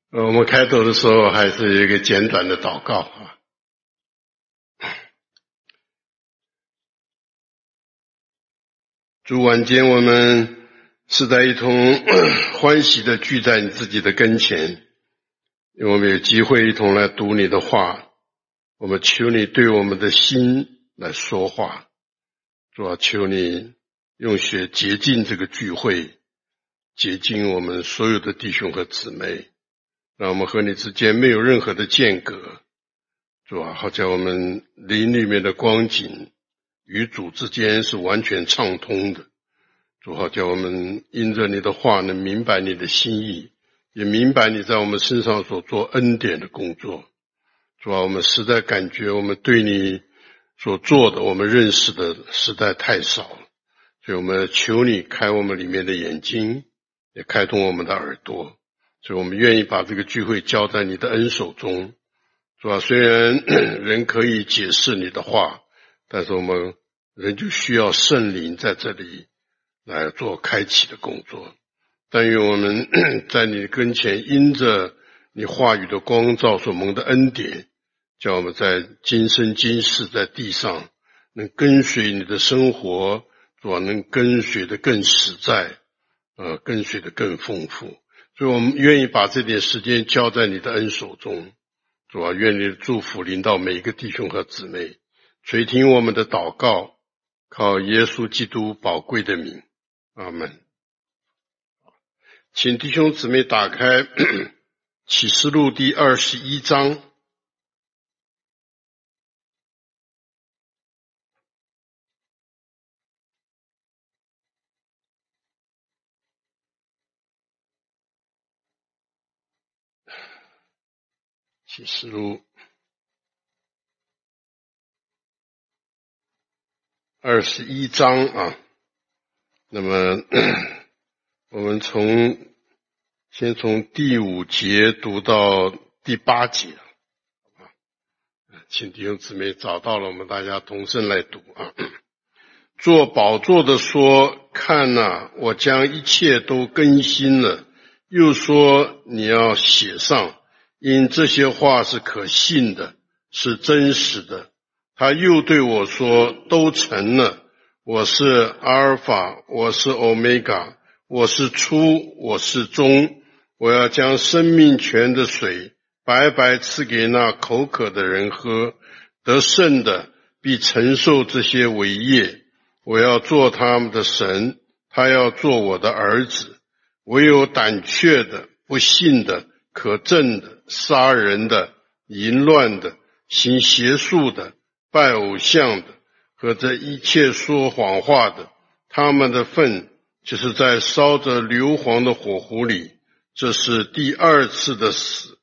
我们开头的时候还是有一个简短的祷告啊。主，晚间我们是在一同欢喜的聚在你自己的跟前，因为我们有机会一同来读你的话，我们求你对我们的心来说话。主啊，求你用血洁净这个聚会，洁净我们所有的弟兄和姊妹，让我们和你之间没有任何的间隔。主啊，好叫我们灵里面的光景与主之间是完全畅通的。主，好叫我们因着你的话能明白你的心意，也明白你在我们身上所做恩典的工作。主啊，我们实在感觉我们对你所做的，我们认识的实在太少了，所以我们求你开我们里面的眼睛，也开通我们的耳朵。所以我们愿意把这个聚会交在你的恩手中。主啊，虽然人可以解释你的话，但是我们人就需要圣灵在这里来做开启的工作。但愿我们在你跟前因着你话语的光照所蒙的恩典，叫我们在今生今世在地上能跟随你的生活，主啊，能跟随的更实在，跟随的更丰富。所以我们愿意把这点时间交在你的恩手中。主啊，愿你的祝福临到每一个弟兄和姊妹，垂听我们的祷告，靠耶稣基督宝贵的名，阿们。请弟兄姊妹打开启示录第21章。启示录21章啊，那么我们先从第5节读到第8节啊，请弟兄姊妹找到了，我们大家同声来读啊。坐宝座的说，看哪，我将一切都更新了。又说，你要写上，因这些话是可信的，是真实的。他又对我说，都成了。我是阿尔法，我是欧米伽，我是初，我是终。我要将生命泉的水白白赐给那口渴的人喝，得胜的必承受这些伟业。我要做他们的神，他要做我的儿子。唯有胆怯的、不信的、可憎的、杀人的、淫乱的、行邪术的、拜偶像的和这一切说谎话的，他们的份就是在烧着硫磺的火湖里，这是第二次的死。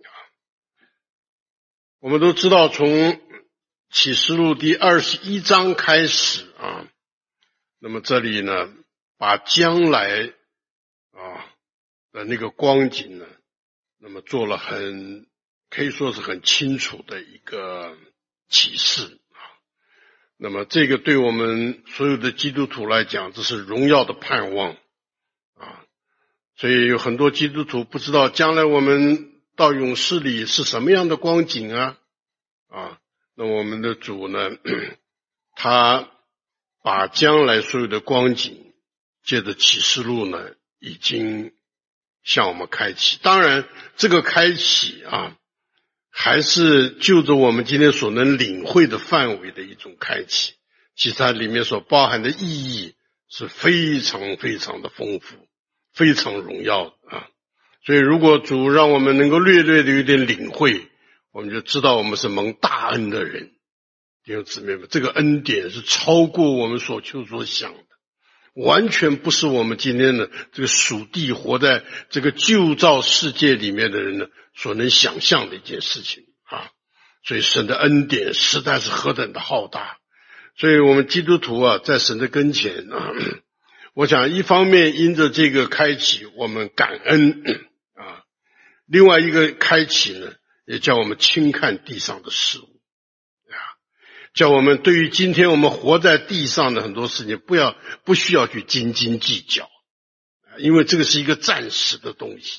我们都知道，从启示录第21章开始啊，那么这里呢，把将来的那个光景呢，那么做了可以说是很清楚的一个启示啊。那么这个对我们所有的基督徒来讲，这是荣耀的盼望啊。所以有很多基督徒不知道将来我们到永世里是什么样的光景啊。那我们的主呢，他把将来所有的光景借着启示录呢，已经向我们开启。当然这个开启啊，还是就着我们今天所能领会的范围的一种开启，其实它里面所包含的意义是非常非常的丰富，非常荣耀的啊。所以如果主让我们能够略略的有点领会，我们就知道我们是蒙大恩的人。弟兄姊妹们，这个恩典是超过我们所求所想的，完全不是我们今天的这个属地活在这个旧造世界里面的人呢所能想象的一件事情啊。所以神的恩典实在是何等的浩大。所以我们基督徒啊，在神的跟前啊，我想一方面因着这个开启我们感恩啊，另外一个开启呢，也叫我们轻看地上的事物啊，叫我们对于今天我们活在地上的很多事情不需要去斤斤计较，因为这个是一个暂时的东西。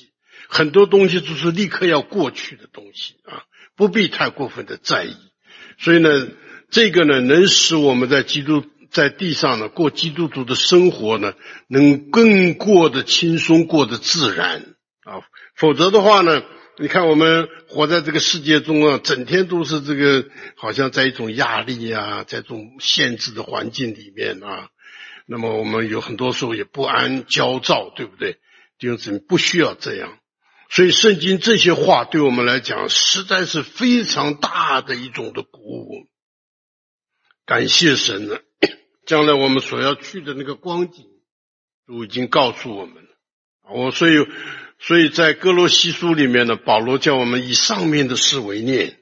很多东西就是立刻要过去的东西啊，不必太过分的在意。所以呢，这个呢，能使我们在地上呢过基督徒的生活呢，能更过得轻松，过得自然啊。否则的话呢，你看我们活在这个世界中啊，整天都是这个好像在一种压力啊，在这种限制的环境里面啊，那么我们有很多时候也不安、焦躁，对不对？弟兄姊妹，不需要这样。所以圣经这些话对我们来讲实在是非常大的一种的鼓舞。感谢神呢，将来我们所要去的那个光景都已经告诉我们了。所以在哥罗西书里面呢，保罗叫我们以上面的事为念，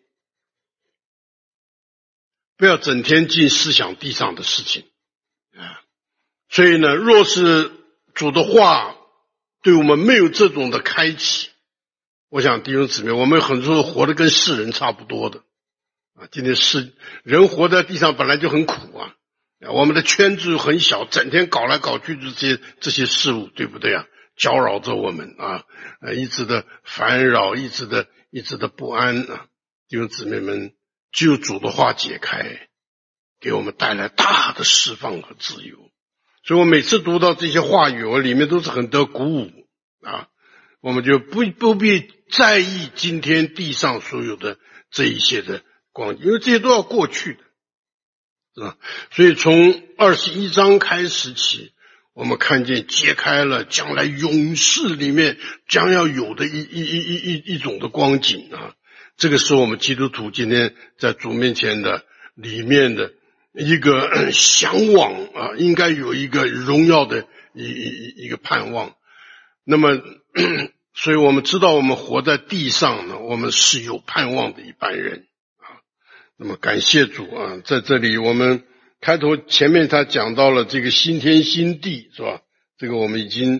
不要整天尽思想地上的事情啊。所以呢，若是主的话对我们没有这种的开启，我想弟兄姊妹，我们很多时候活得跟世人差不多的啊。今天人活在地上本来就很苦啊，我们的圈子很小，整天搞来搞去这些事物，对不对啊？搅扰着我们啊，一直的烦扰，一直的不安啊。弟兄姊妹们，只有主的话解开，给我们带来大的释放和自由。所以我每次读到这些话语，我里面都是很得鼓舞啊。我们就不必在意今天地上所有的这一些的光景，因为这些都要过去的，是吧？所以从21章开始起，我们看见揭开了将来永世里面将要有的一种的光景啊。这个是我们基督徒今天在主面前的里面的一个向往啊，应该有一个荣耀的一个盼望。那么所以我们知道我们活在地上呢，我们是有盼望的一般人啊。那么感谢主啊，在这里我们前面他讲到了这个新天新地，是吧？这个我们已经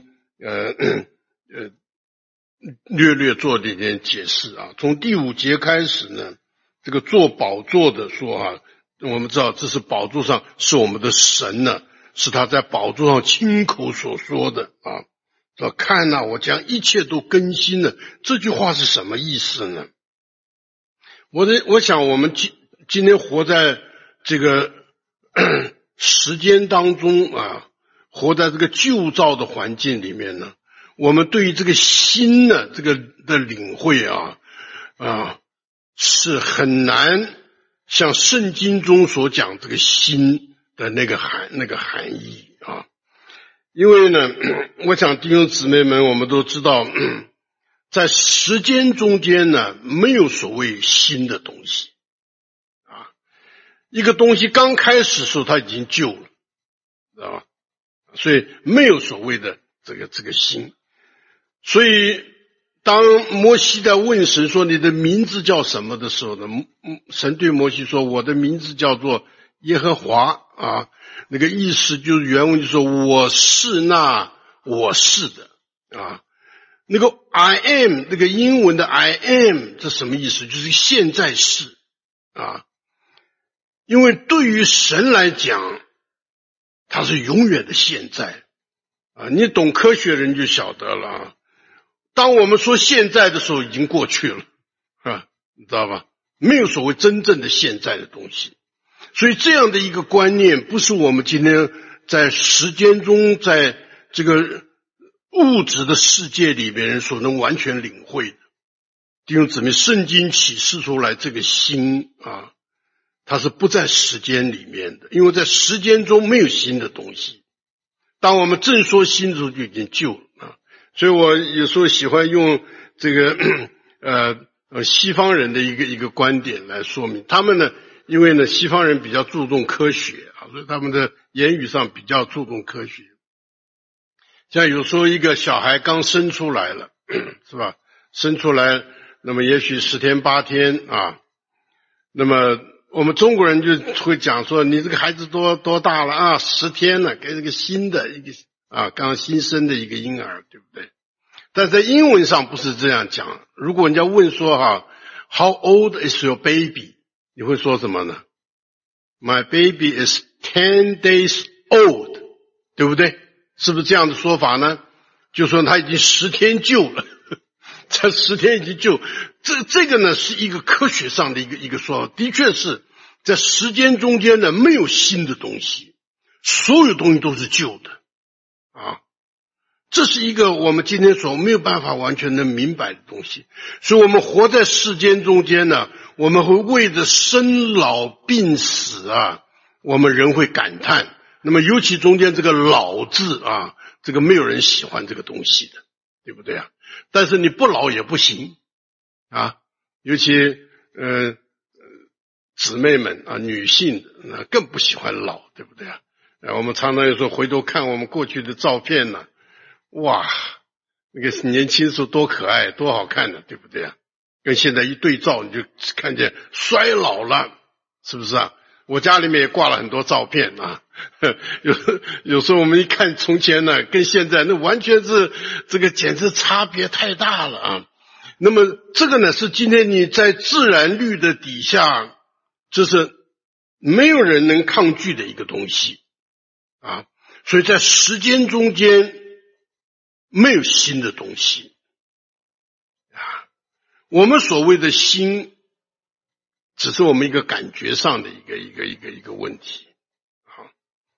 略做了一点解释啊。从第5节开始呢，这个坐宝座的说啊，我们知道这是宝座上是我们的神呢，是他在宝座上亲口所说的啊。说看啊，我将一切都更新了，这句话是什么意思呢？我想我们今天活在这个时间当中啊，活在这个旧造的环境里面呢，我们对于这个新的这个的领会啊是很难像圣经中所讲这个新的那个含义啊。因为呢，我想弟兄姊妹们，我们都知道，在时间中间呢，没有所谓新的东西啊。一个东西刚开始的时候，它已经旧了，知道吧？所以没有所谓的这个新。所以当摩西在问神说你的名字叫什么的时候呢，神对摩西说我的名字叫做耶和华啊。那个意思就是原文就说我是那我是的啊。那个 I am 那个英文的 I am 这什么意思？就是现在式啊。因为对于神来讲，它是永远的现在啊。你懂科学人就晓得了啊。当我们说现在的时候已经过去了啊，你知道吧？没有所谓真正的现在的东西。所以这样的一个观念不是我们今天在时间中在这个物质的世界里面所能完全领会的。弟兄姊妹，圣经启示出来这个新啊，它是不在时间里面的，因为在时间中没有新的东西。当我们正说新的时候就已经旧了啊。所以我有时候喜欢用这个西方人的一个观点来说明。他们呢，因为呢西方人比较注重科学啊，所以他们的言语上比较注重科学。像有时候一个小孩刚生出来了，是吧？生出来，那么也许10天8天啊，那么我们中国人就会讲说，你这个孩子多大了啊？10天了，给这个新的一个啊，刚新生的一个婴儿，对不对？但在英文上不是这样讲。如果人家问说How old is your baby？ 你会说什么呢？ My baby is 10 days old， 对不对？是不是这样的说法呢？就说他已经10天旧了， 才10天已经救。这个呢是一个科学上的一个说法，的确是在时间中间呢没有新的东西，所有东西都是旧的啊。这是一个我们今天所没有办法完全能明白的东西。所以我们活在世间中间呢，我们会为着生老病死啊，我们人会感叹。那么尤其中间这个老字啊，这个没有人喜欢这个东西的，对不对啊？但是你不老也不行啊，尤其姊妹们啊，女性更不喜欢老，对不对啊？我们常常有时候回头看我们过去的照片呢，哇，那个年轻时候多可爱多好看的，对不对啊？跟现在一对照，你就看见衰老了，是不是啊？我家里面也挂了很多照片啊，有时候我们一看从前呢跟现在，那完全是这个简直差别太大了啊。那么这个呢是今天你在自然律的底下，这是没有人能抗拒的一个东西啊。所以在时间中间没有新的东西啊。我们所谓的新只是我们一个感觉上的一个问题啊。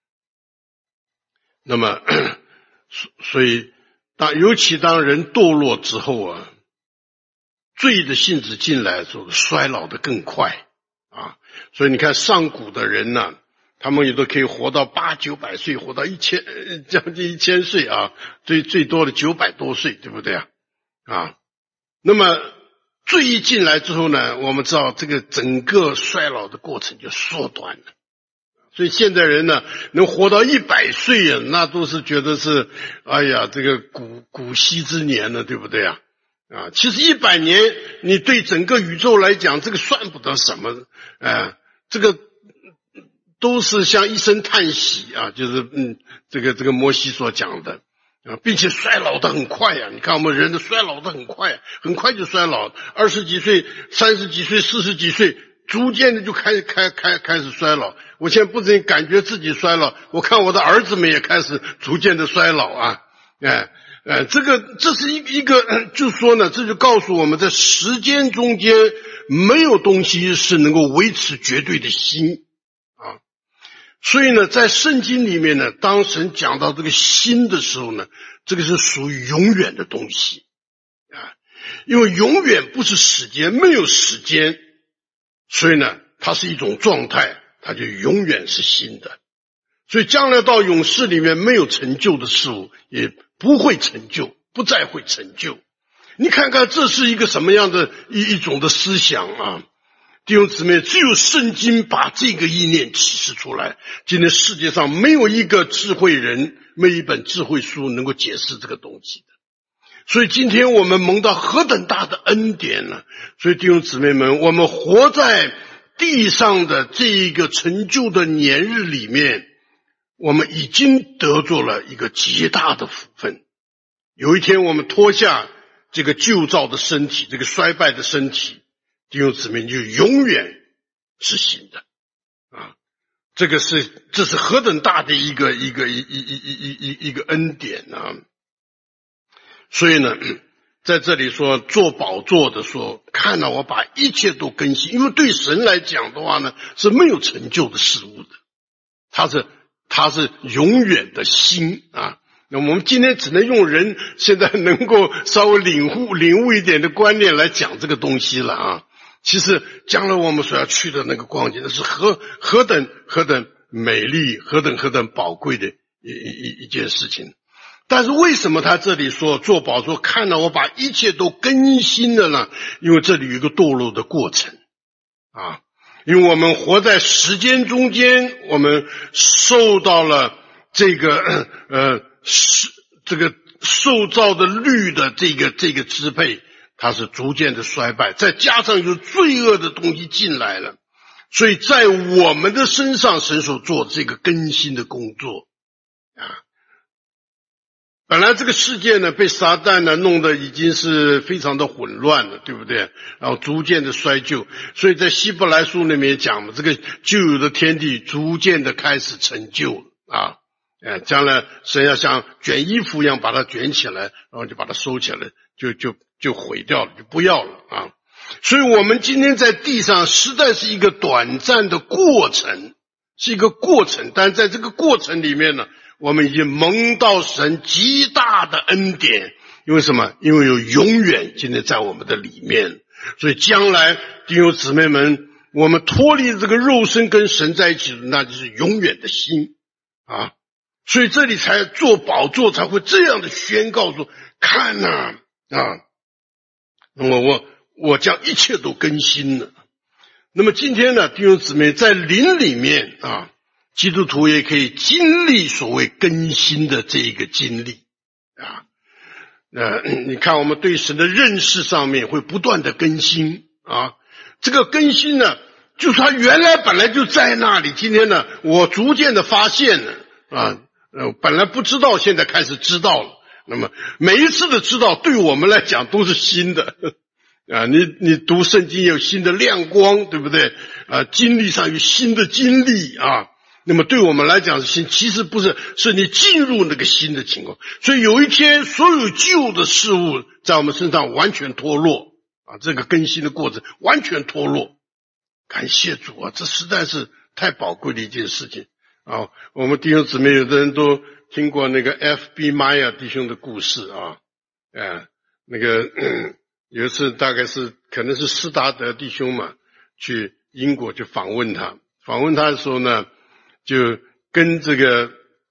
那么所以尤其当人堕落之后啊，罪的性质进来的时候，衰老的更快啊。所以你看上古的人呢，他们也都可以活到800-900岁，活到将近1000岁啊，最多的900多岁，对不对啊？啊，那么罪一进来之后呢，我们知道这个整个衰老的过程就缩短了。所以现代人呢，能活到100岁啊，那都是觉得是哎呀，这个古稀之年了，对不对啊？啊，其实100年，你对整个宇宙来讲，这个算不得什么，这个都是像一声叹息啊，就是这个摩西所讲的啊，并且衰老的很快啊。你看我们人的衰老的很快，很快就衰老，20几岁、30几岁、40几岁，逐渐的就开始衰老。我现在不仅感觉自己衰老，我看我的儿子们也开始逐渐的衰老啊，这是一个，就是说呢，这就告诉我们在时间中间没有东西是能够维持绝对的新啊。所以呢，在圣经里面呢，当神讲到这个新的时候呢，这个是属于永远的东西啊，因为永远不是时间，没有时间，所以呢，它是一种状态，它就永远是新的。所以将来到永世里面没有成就的事物，也不会成就，不再会成就。你看看这是一个什么样的一种的思想啊！弟兄姊妹，只有圣经把这个意念启示出来。今天世界上没有一个智慧人，没有一本智慧书能够解释这个东西的。所以今天我们蒙到何等大的恩典呢？所以弟兄姊妹们，我们活在地上的这一个成就的年日里面，我们已经得着了一个极大的福分。有一天我们脱下这个旧造的身体，这个衰败的身体，弟兄姊妹就永远是新的啊！这是何等大的一个恩典啊！所以呢，在这里说做宝座的说，看到我把一切都更新，因为对神来讲的话呢，是没有成就的事物的，它是永远的新啊。那我们今天只能用人现在能够稍微领悟一点的观念来讲这个东西了啊。其实将来我们所要去的那个光景，那是何等美丽，何等宝贵的一件事情。但是为什么他这里说做宝座看到我把一切都更新了呢？因为这里有一个堕落的过程啊。因为我们活在时间中间，我们受到了这个受造的律的这个支配，它是逐渐的衰败，再加上有罪恶的东西进来了，所以在我们的身上，神所做这个更新的工作啊。本来这个世界呢，被撒旦呢弄得已经是非常的混乱了，对不对？然后逐渐的衰旧，所以在希伯来书里面讲嘛，这个旧有的天地逐渐的开始成就啊，将来神要像卷衣服一样把它卷起来，然后就把它收起来，就就毁掉了，就不要了啊。所以我们今天在地上实在是一个短暂的过程，是一个过程，但在这个过程里面呢，我们已经蒙到神极大的恩典。因为什么？因为有永远今天在我们的里面，所以将来弟兄姊妹们，我们脱离这个肉身跟神在一起，那就是永远的心啊。所以这里才做宝座才会这样的宣告说，看啊，那么我将一切都更新了。那么今天呢，弟兄姊妹，在灵里面啊，基督徒也可以经历所谓更新的这一个经历啊。你看我们对神的认识上面会不断的更新啊。这个更新呢，就是他原来本来就在那里，今天呢我逐渐的发现了啊，本来不知道，现在开始知道了。那么每一次的知道对我们来讲都是新的啊，你读圣经有新的亮光，对不对啊？经历上有新的经历啊。那么对我们来讲是新，其实不是，是你进入那个新的情况。所以有一天所有旧的事物在我们身上完全脱落啊，这个更新的过程完全脱落。感谢主啊，这实在是太宝贵的一件事情啊。我们弟兄姊妹有的人都听过那个 F.B. Meyer 弟兄的故事啊，那个有一次大概是可能是施达德弟兄嘛，去英国去访问他的时候呢，就跟这个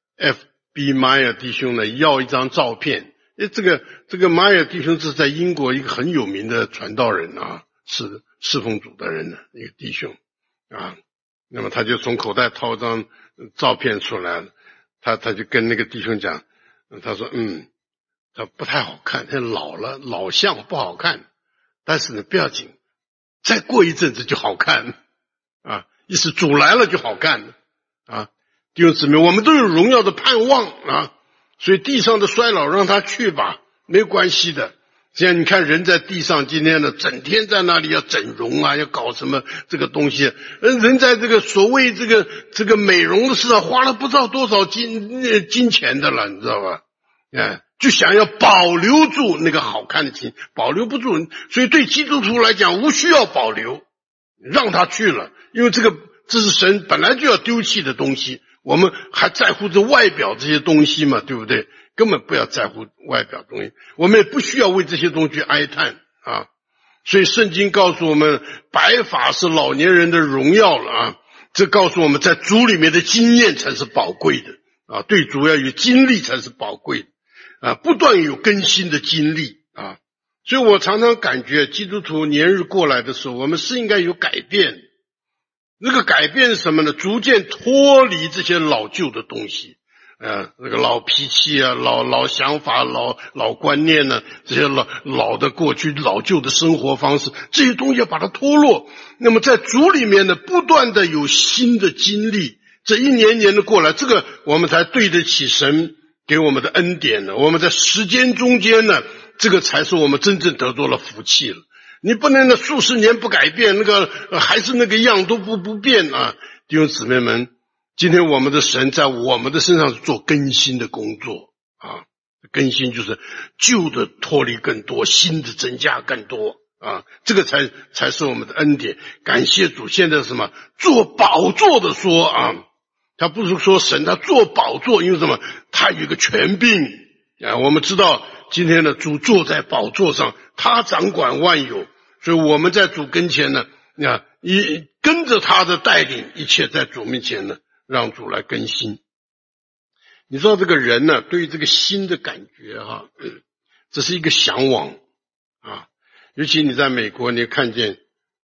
F.B. Meyer 弟兄呢要一张照片。这个 Meyer 弟兄是在英国一个很有名的传道人啊，是侍奉主的人呢，一个弟兄啊。那么他就从口袋掏张照片出来了，他就跟那个弟兄讲，他说他不太好看，他老了，老相不好看，但是呢不要紧，再过一阵子就好看啊，意思主来了就好看了啊。弟兄姊妹，我们都有荣耀的盼望啊，所以地上的衰老让他去吧，没关系的。现在你看人在地上今天呢，整天在那里要整容啊，要搞什么这个东西，人在这个所谓这个美容的事上花了不知道多少金钱的了，你知道吧？就想要保留住那个好看的情，保留不住，所以对基督徒来讲无需要保留，让他去了，因为这是神本来就要丢弃的东西，我们还在乎这外表这些东西嘛，对不对？根本不要在乎外表东西，我们也不需要为这些东西哀叹啊。所以圣经告诉我们，白发是老年人的荣耀了啊。这告诉我们在主里面的经验才是宝贵的啊，对主要有经历才是宝贵的啊，不断有更新的经历啊。所以我常常感觉基督徒年日过来的时候，我们是应该有改变。那个改变是什么呢？逐渐脱离这些老旧的东西，那个老脾气啊，老想法，老观念呢，这些老的过去老旧的生活方式，这些东西要把它脱落。那么在主里面呢，不断的有新的经历，这一年年的过来，这个我们才对得起神给我们的恩典呢。我们在时间中间呢，这个才是我们真正得到了福气了。你不能呢数十年不改变，那个还是那个样都不变啊！弟兄姊妹们，今天我们的神在我们的身上做更新的工作啊，更新就是旧的脱离更多，新的增加更多啊，这个才是我们的恩典。感谢主，现在什么做宝座的说啊，他不是说神，他做宝座，因为什么？他有一个权柄啊。我们知道今天的主坐在宝座上，他掌管万有，所以我们在主跟前呢，跟着他的带领，一切在主面前呢，让主来更新。你知道这个人呢，对于这个新的感觉哈，这是一个向往啊。尤其你在美国，你看见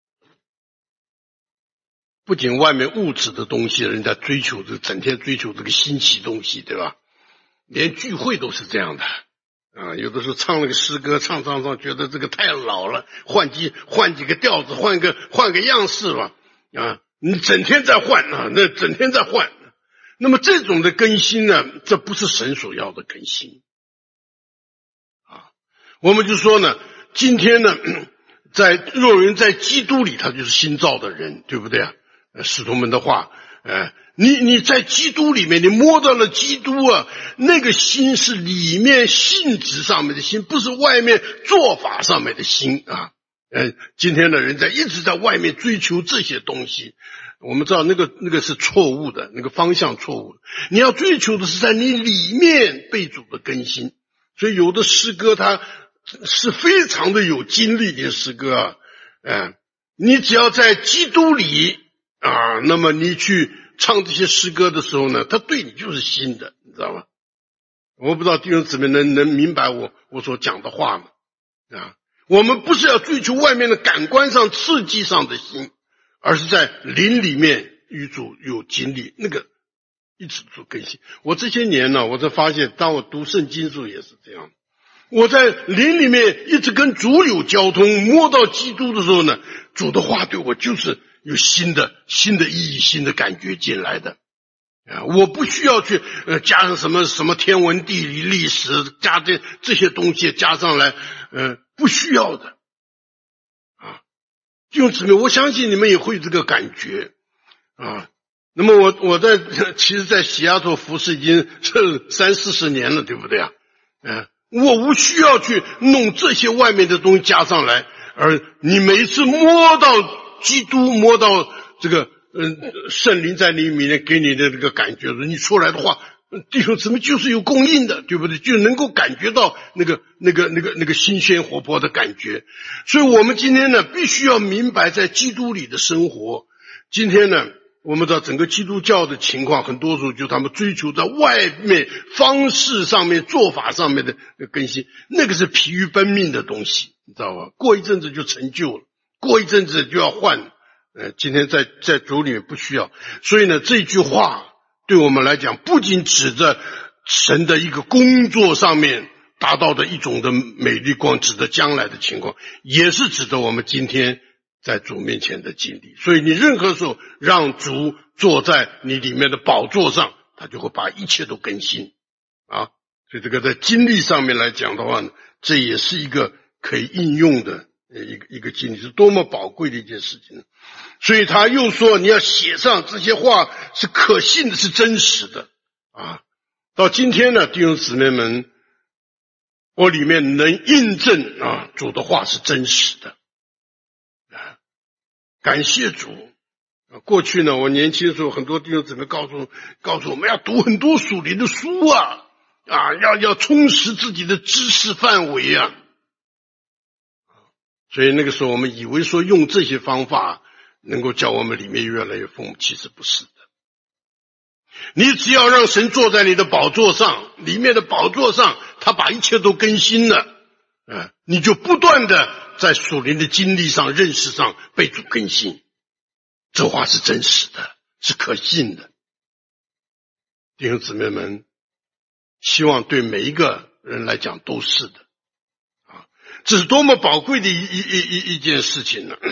不仅外面物质的东西，人家追求整天追求这个新奇东西，对吧？连聚会都是这样的啊。有的时候唱那个诗歌，唱，觉得这个太老了，换几个调子，换个样式吧啊。你整天在换啊，那整天在换。那么这种的更新呢，这不是神所要的更新啊。我们就说呢，今天呢，若人在基督里，他就是新造的人，对不对啊？使徒们的话， 你在基督里面，你摸到了基督啊，那个心是里面性质上面的心，不是外面做法上面的心啊。今天的人一直在外面追求这些东西，我们知道那个是错误的，那个方向错误的。你要追求的是在你里面被主的更新。所以有的诗歌它是非常的有经历的诗歌啊，你只要在基督里啊，那么你去唱这些诗歌的时候呢，它对你就是新的，你知道吗？我不知道弟兄姊妹能明白我所讲的话吗？啊，我们不是要追求外面的感官上刺激上的心，而是在灵里面与主有经历，那个一直做更新。我这些年呢，我才发现，当我读圣经的时候也是这样。我在灵里面一直跟主有交通，摸到基督的时候呢，主的话对我就是有新的意义、新的感觉进来的。我不需要去加上什么天文地理历史，加这些东西加上来，不需要的啊。弟兄姊妹，我相信你们也会有这个感觉啊。那么我其实在西雅图服侍已经30-40年了，对不对啊？我无需要去弄这些外面的东西加上来，而你每一次摸到基督，摸到这个圣灵在你里面给你的这个感觉，你出来的话，弟兄姊妹就是有供应的，对不对？就能够感觉到那个新鲜活泼的感觉。所以我们今天呢，必须要明白在基督里的生活。今天呢，我们知道整个基督教的情况，很多时候就他们追求在外面方式上面、做法上面的更新，那个是疲于奔命的东西，你知道吧？过一阵子就成就了，过一阵子就要换。今天在主里面不需要。所以呢，这句话对我们来讲，不仅指着神的一个工作上面达到的一种的美丽光，指的将来的情况，也是指的我们今天在主面前的经历。所以你任何时候让主坐在你里面的宝座上，他就会把一切都更新啊。所以这个在经历上面来讲的话呢，这也是一个可以应用的一个经历，是多么宝贵的一件事情。所以他又说，你要写上这些话是可信的，是真实的啊。到今天呢，弟兄姊妹们，我里面能印证啊，主的话是真实的啊。感谢主。过去呢，我年轻的时候，很多弟兄姊妹告诉我们要读很多属灵的书啊，要充实自己的知识范围啊。所以那个时候我们以为说用这些方法能够叫我们里面越来越丰富，其实不是的。你只要让神坐在你的宝座上，里面的宝座上，他把一切都更新了，你就不断的在属灵的经历上、认识上被主更新。这话是真实的，是可信的。弟兄姊妹们，希望对每一个人来讲都是的。这是多么宝贵的一件事情呢！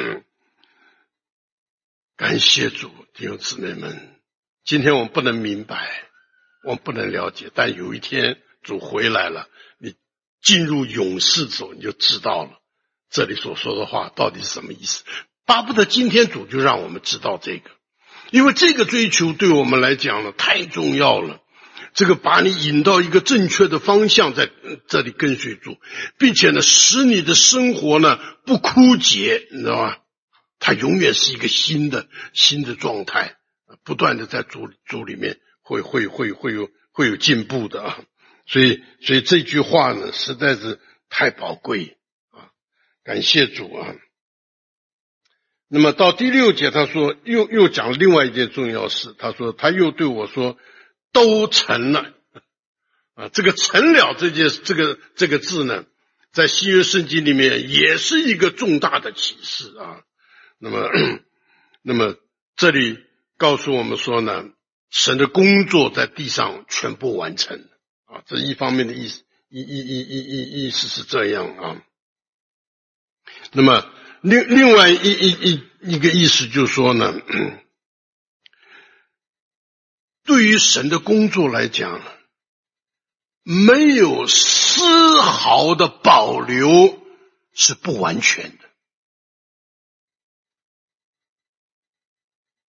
感谢主，弟兄姊妹们，今天我们不能明白，我们不能了解，但有一天主回来了，你进入永世的时候，你就知道了这里所说的话到底是什么意思。巴不得今天主就让我们知道这个，因为这个追求对我们来讲呢太重要了。这个把你引到一个正确的方向，在这里跟随主，并且呢，使你的生活呢不枯竭，你知道吗？它永远是一个新的状态，不断的在主里面会有进步的啊。所以这句话呢，实在是太宝贵啊！感谢主啊！那么到第6节，他说又讲另外一件重要事，他说他又对我说。都成了啊！这个成了这个字呢，在新约圣经里面也是一个重大的启示啊。那么这里告诉我们说呢，神的工作在地上全部完成啊，这一方面的意思是这样啊。那么另外一个意思就是说呢，对于神的工作来讲，没有丝毫的保留是不完全的。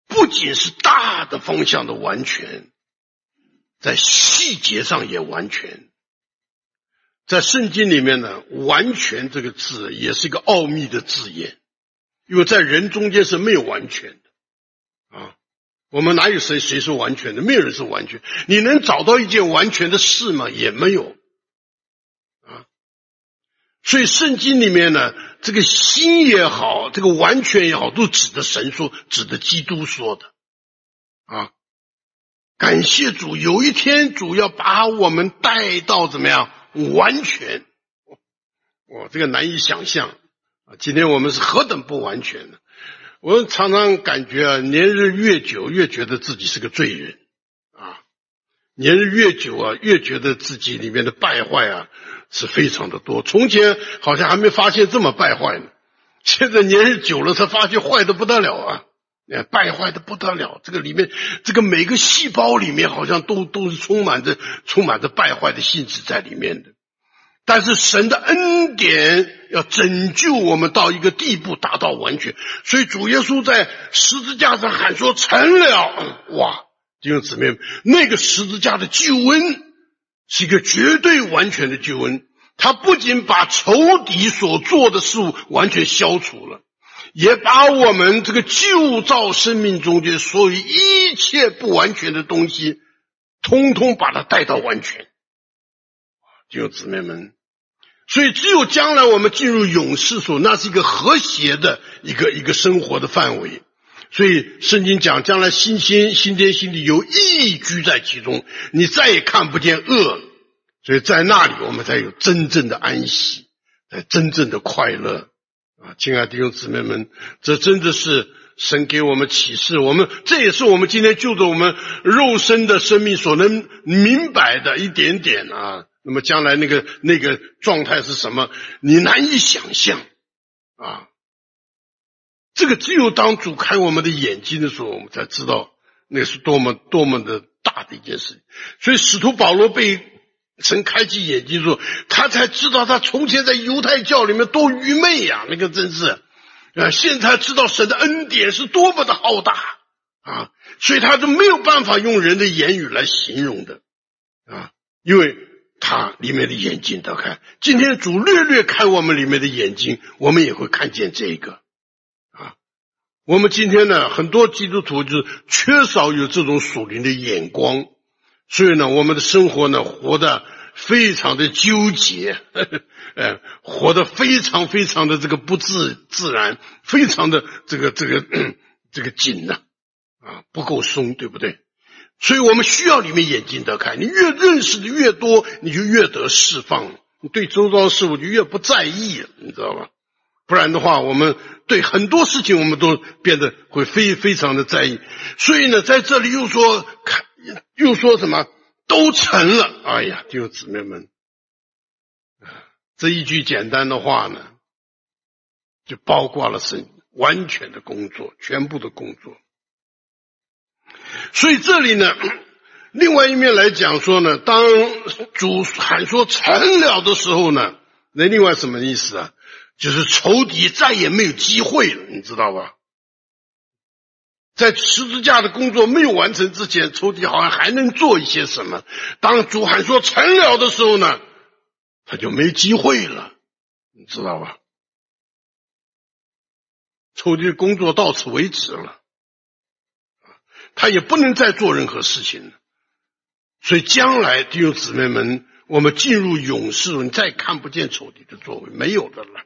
不仅是大的方向的完全，在细节上也完全。在圣经里面呢，完全这个字也是一个奥秘的字眼，因为在人中间是没有完全的啊。我们哪有谁是完全的？没有人是完全。你能找到一件完全的事吗？也没有啊。所以圣经里面呢，这个新也好，这个完全也好，都指的神说，指的基督说的啊。感谢主，有一天主要把我们带到怎么样完全，这个难以想象啊！今天我们是何等不完全呢？我常常感觉啊，年日越久，越觉得自己是个罪人啊！年日越久啊，越觉得自己里面的败坏啊是非常的多。从前好像还没发现这么败坏呢，现在年日久了才发觉坏的不得了啊！败坏的不得了，这个里面，这个每个细胞里面好像都是充满着败坏的性质在里面的。但是神的恩典要拯救我们到一个地步，达到完全。所以主耶稣在十字架上喊说成了，哇，弟兄姊妹，那个十字架的救恩是一个绝对完全的救恩，他不仅把仇敌所做的事物完全消除了，也把我们这个旧造生命中间所有一切不完全的东西通通把它带到完全。弟兄姊妹们，所以只有将来我们进入永世所，那是一个和谐的一个生活的范围。所以圣经讲将来新天新地有义居在其中，你再也看不见恶，所以在那里我们才有真正的安息，才真正的快乐啊！亲爱的弟兄姊妹们，这真的是神给我们启示，这也是我们今天就着我们肉身的生命所能明白的一点点啊。那么将来那个状态是什么，你难以想象啊！这个只有当主开我们的眼睛的时候，我们才知道那是多么的大的一件事情。所以使徒保罗被神开启眼睛的时候，他才知道他从前在犹太教里面多愚昧呀，那个真是现在知道神的恩典是多么的浩大啊！所以他就没有办法用人的言语来形容的啊，因为他里面的眼睛打开。今天主略开我们里面的眼睛，我们也会看见这个啊。我们今天呢，很多基督徒就是缺少有这种属灵的眼光，所以呢，我们的生活呢，活得非常的纠结，活得非常的这个不自然，非常的这个紧呢啊，不够松，对不对？所以我们需要里面眼睛得开，你越认识的越多，你就越得释放，你对周遭事物就越不在意了，你知道吧？不然的话，我们对很多事情我们都变得会非常的在意。所以呢，在这里又说什么都成了。哎呀，弟兄姊妹们，这一句简单的话呢，就包括了神完全的工作，全部的工作。所以这里呢，另外一面来讲说呢，当主喊说成了的时候呢，那另外什么意思啊？就是仇敌再也没有机会了，你知道吧？在十字架的工作没有完成之前，仇敌好像还能做一些什么。当主喊说成了的时候呢，他就没机会了，你知道吧？仇敌的工作到此为止了，他也不能再做任何事情了。所以将来弟兄姊妹们，我们进入永世，你再看不见仇敌的作为，没有的了。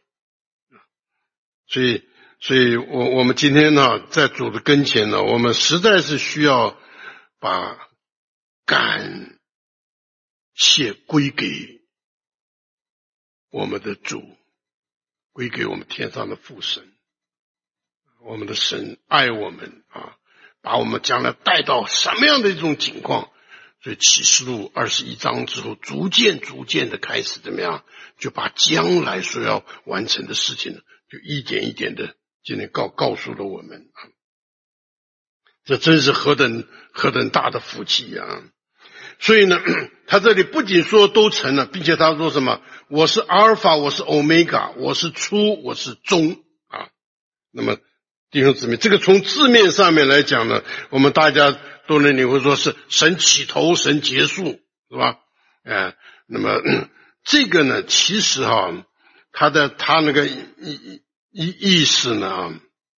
所以我们今天呢，在主的跟前呢，我们实在是需要把感谢归给我们的主，归给我们天上的父神。我们的神爱我们啊，把我们将来带到什么样的一种情况。所以启示录21章之后，逐渐的开始怎么样，就把将来所要完成的事情呢，就一点一点的今天告诉了我们啊。这真是何等大的福气啊！所以呢，他这里不仅说都成了，并且他说什么？我是阿尔法，我是欧米伽，我是初，我是终啊。那么弟兄姊妹，这个从字面上面来讲呢，我们大家都能领会说是神起头，神结束，是吧？那么这个呢，其实他那个意思呢，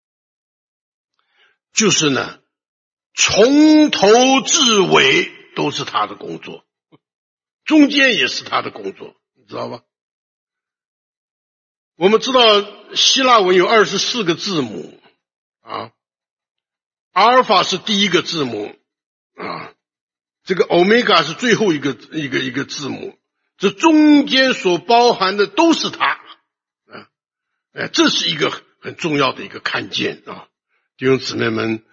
就是呢，从头至尾都是他的工作，中间也是他的工作，你知道吧？我们知道希腊文有24个字母啊，阿尔法是第一个字母啊，这个欧米伽是最后一个字母，这中间所包含的都是他这是一个很重要的一个看见啊，弟兄姊妹们，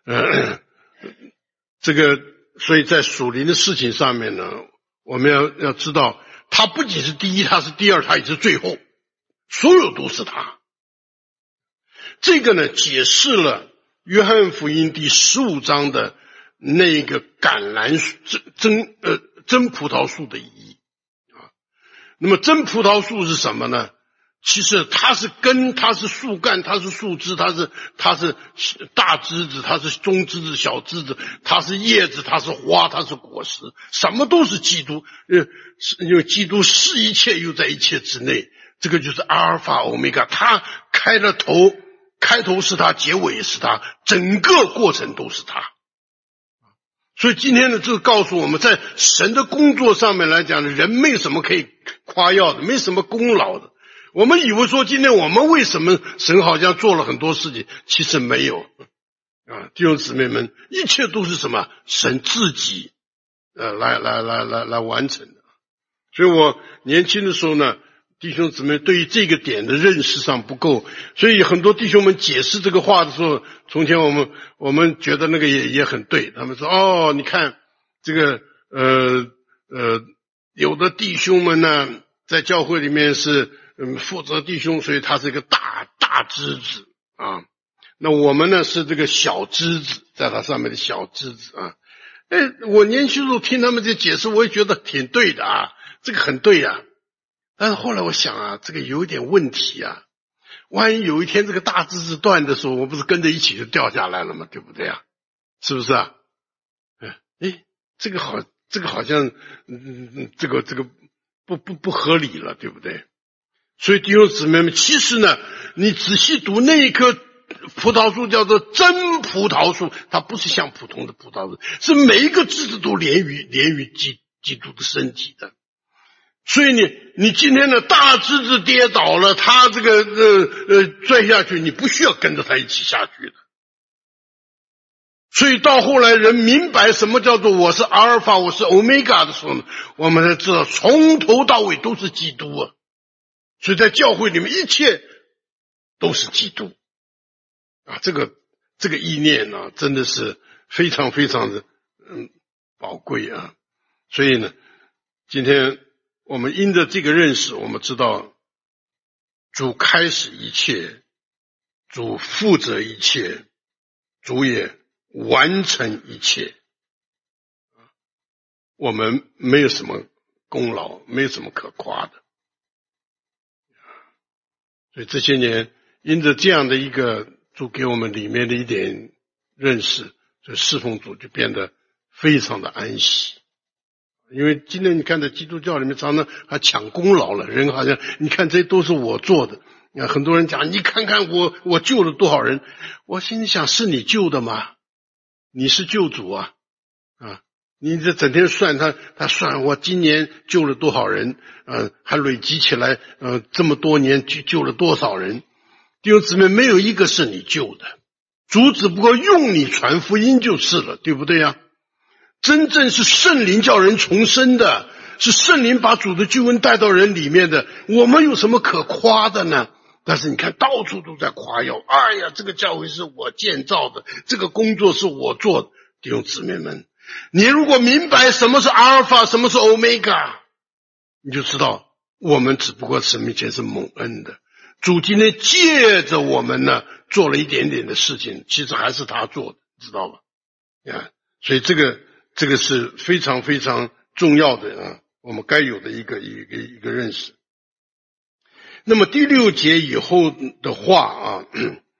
这个所以在属灵的事情上面呢，我们要知道，他不仅是第一，他是第二，他也是最后，所有都是他。这个呢，解释了约翰福音第15章的那个橄榄树真葡萄树的意义啊。那么真葡萄树是什么呢？其实它是根，它是树干，它是树枝，它是大枝子，它是中枝子、小枝子，它是叶子，它是花，它是果实，什么都是基督。因为基督是一切，又在一切之内。这个就是阿尔法欧米伽，他开了头，开头是他，结尾也是他，整个过程都是他。所以今天呢，这个告诉我们，在神的工作上面来讲呢，人没有什么可以夸耀的，没什么功劳的。我们以为说今天我们为什么神好像做了很多事情，其实没有弟兄姊妹们，一切都是什么？神自己来完成的。所以我年轻的时候呢，弟兄姊妹对于这个点的认识上不够，所以很多弟兄们解释这个话的时候，从前我们觉得那个也很对，他们说你看这个有的弟兄们呢，在教会里面是负责弟兄，所以他是一个大枝子啊。那我们呢是这个小枝子，在他上面的小枝子啊。我年轻时候听他们这解释，我也觉得挺对的啊，这个很对啊。但是后来我想这个有一点问题啊，万一有一天这个大枝子断的时候，我不是跟着一起就掉下来了吗？对不对啊？是不是啊？这个好像这个不合理了，对不对？所以弟兄姊妹们，其实呢，你仔细读那一棵葡萄树叫做真葡萄树，它不是像普通的葡萄树，是每一个枝子都连于基督的身体的。所以你今天的大枝子跌倒了，它这个拽下去，你不需要跟着它一起下去的。所以到后来人明白什么叫做我是阿尔法，我是欧米伽的时候呢，我们才知道从头到尾都是基督啊。所以在教会里面一切都是基督啊，这个意念呢，真的是非常非常的宝贵啊。所以呢，今天我们因着这个认识，我们知道主开始一切，主负责一切，主也完成一切。我们没有什么功劳，没有什么可夸的。所以这些年因着这样的一个主给我们里面的一点认识，所以侍奉主就变得非常的安息。因为今天你看在基督教里面常常还抢功劳了，人好像你看这都是我做的，很多人讲你看看我救了多少人，我心里想是你救的吗？你是救主啊，你这整天算他算我今年救了多少人，还累积起来这么多年救了多少人。弟兄姊妹，没有一个是你救的，主只不过用你传福音就是了，对不对啊？真正是圣灵叫人重生的，是圣灵把主的救恩带到人里面的，我们有什么可夸的呢？但是你看到处都在夸耀，哎呀，这个教会是我建造的，这个工作是我做的。弟兄姊妹们，你如果明白什么是阿尔法，什么是欧米伽，你就知道我们只不过神面前是蒙恩的。主今天借着我们呢做了一点点的事情，其实还是他做的，知道吧？所以这个是非常非常重要的我们该有的一个认识。那么第6节以后的话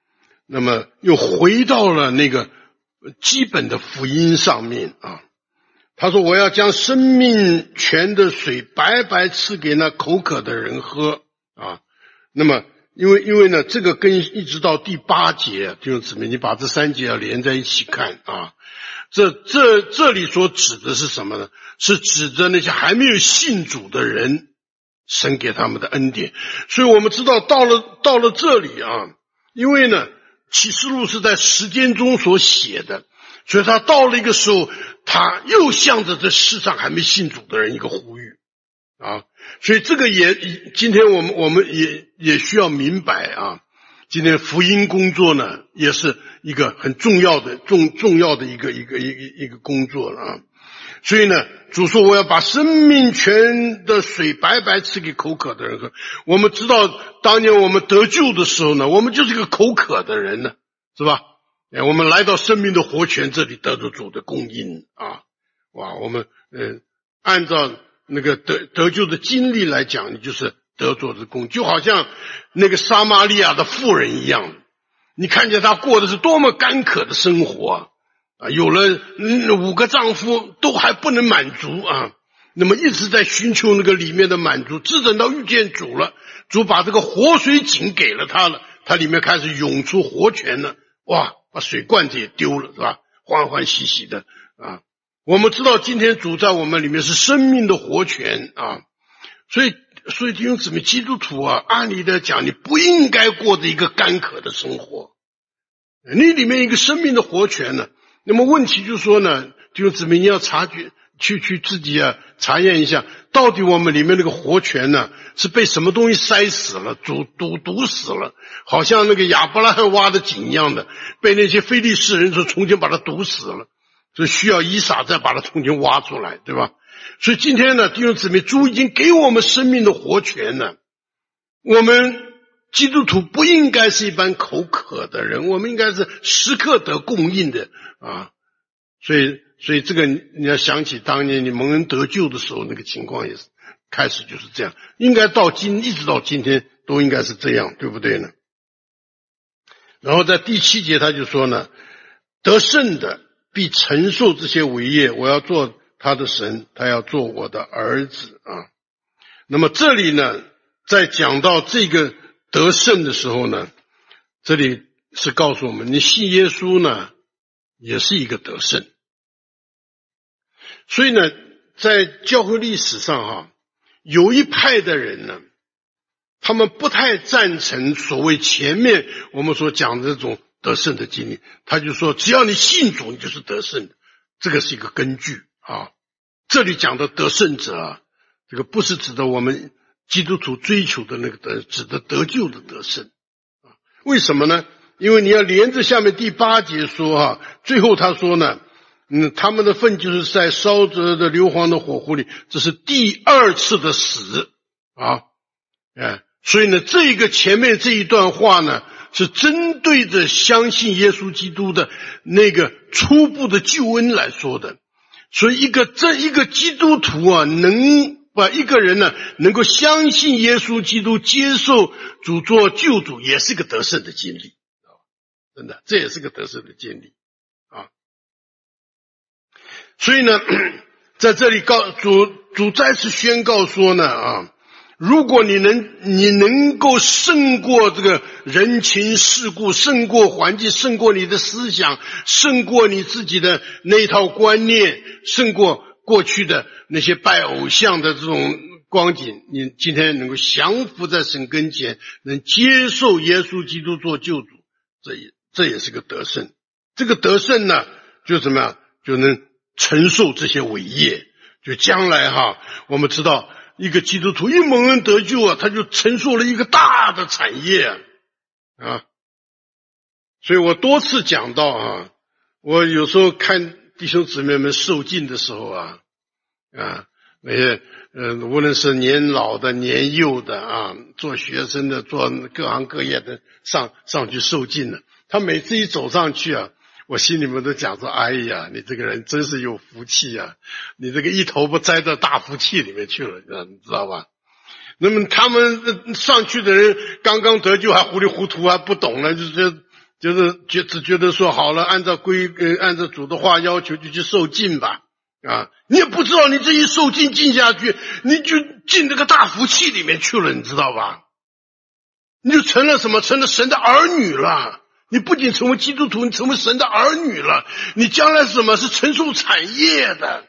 那么又回到了那个基本的福音上面啊。他说我要将生命泉的水白白赐给那口渴的人喝啊。那么因为呢，这个跟一直到第8节弟兄姊妹，你把这3节要连在一起看啊。这里所指的是什么呢？是指着那些还没有信主的人，神给他们的恩典。所以我们知道到了这里啊，因为呢启示录是在时间中所写的，所以他到了一个时候，他又向着这世上还没信主的人一个呼吁啊。所以这个今天我们也需要明白啊，今天福音工作呢也是一个很重要的一个工作了啊。所以呢，主说我要把生命泉的水白白赐给口渴的人喝。我们知道当年我们得救的时候呢，我们就是个口渴的人呢，是吧？我们来到生命的活泉这里得着主的供应啊。哇，我们按照那个得救的经历来讲，你就是得着的供，就好像那个撒玛利亚的妇人一样，你看见她过的是多么干渴的生活啊，有了5个丈夫都还不能满足啊，那么一直在寻求那个里面的满足，只等到遇见主了，主把这个活水井给了他了，他里面开始涌出活泉了，哇，把水罐子也丢了，是吧？欢欢喜喜的啊。我们知道今天主在我们里面是生命的活泉啊，所以弟兄姊妹，基督徒啊，按理的讲，你不应该过着一个干渴的生活，你里面一个生命的活泉呢。那么问题就是说呢，弟兄姊妹，你要察觉去自己啊查验一下，到底我们里面那个活泉呢是被什么东西塞死了，堵死了，好像那个亚伯拉罕挖的井一样的，被那些非利士人说重新把它堵死了，所以需要以撒再把它重新挖出来，对吧？所以今天呢，弟兄姊妹，主已经给我们生命的活泉呢，我们基督徒不应该是一般口渴的人，我们应该是时刻得供应的啊。所以这个你要想起当年你蒙恩得救的时候，那个情况也是开始就是这样，应该一直到今天都应该是这样，对不对呢？然后在第7节他就说呢，得胜的必承受这些伟业，我要做他的神，他要做我的儿子啊。那么这里呢，在讲到这个得胜的时候呢，这里是告诉我们，你信耶稣呢也是一个得胜。所以呢，在教会历史上有一派的人呢，他们不太赞成所谓前面我们所讲的这种得胜的经历，他就说只要你信主你就是得胜的，这个是一个根据啊。这里讲的得胜者啊，这个不是指的我们基督徒追求的那个指的得救的得胜啊。为什么呢？因为你要连着下面第8节说最后他说呢，他们的粪就是在烧着的硫磺的火湖里，这是第2次的死啊。所以呢，这个前面这一段话呢，是针对着相信耶稣基督的那个初步的救恩来说的。所以一个基督徒啊，一个人呢能够相信耶稣基督，接受主做救主，也是个得胜的经历，真的，这也是个得胜的经历啊。所以呢，在这里主再次宣告说呢如果你能够胜过这个人情世故，胜过环境，胜过你的思想，胜过你自己的那一套观念，胜过过去的那些拜偶像的这种光景，你今天能够降服在神跟前，能接受耶稣基督做救主，这也是个得胜。这个得胜呢，就怎么样，就能承受这些伟业，就将来我们知道一个基督徒一蒙恩得救他就承受了一个大的产业啊。所以我多次讲到我有时候看弟兄姊妹们受尽的时候那些无论是年老的年幼的做学生的做各行各业的上去受尽了，他每次一走上去我心里面都讲说，哎呀，你这个人真是有福气你这个一头不栽到大福气里面去了，你知道吧？那么他们上去的人刚刚得救还糊里糊涂还不懂了， 就是只觉得说好了，按照主的话要求就去受尽吧。你也不知道你这一受尽下去，你就进这个大福气里面去了，你知道吧？你就成了什么？成了神的儿女了。你不仅成为基督徒，你成为神的儿女了。你将来是什么？是承受产业的。